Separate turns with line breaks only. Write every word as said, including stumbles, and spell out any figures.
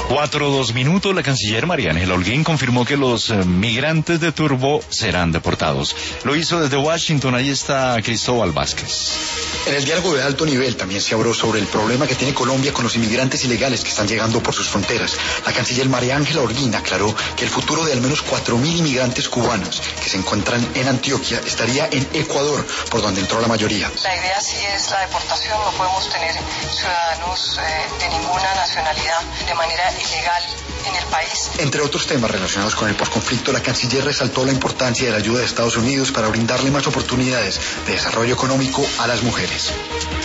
Cuatro, dos minutos, la canciller María Ángela Holguín confirmó que los eh, migrantes de Turbo serán deportados. Lo hizo desde Washington, ahí está Cristóbal Vázquez.
En el diálogo de alto nivel también se habló sobre el problema que tiene Colombia con los inmigrantes ilegales que están llegando por sus fronteras. La canciller María Ángela Holguín aclaró que el futuro de al menos cuatro mil inmigrantes cubanos que se encuentran en Antioquia estaría en Ecuador, por donde entró la mayoría.
La idea sí es la deportación, no podemos tener ciudadanos eh, de ninguna nacionalidad de manera ilegal en el país.
Entre otros temas relacionados con el posconflicto, la canciller resaltó la importancia de la ayuda de Estados Unidos para brindarle más oportunidades de desarrollo económico a las mujeres.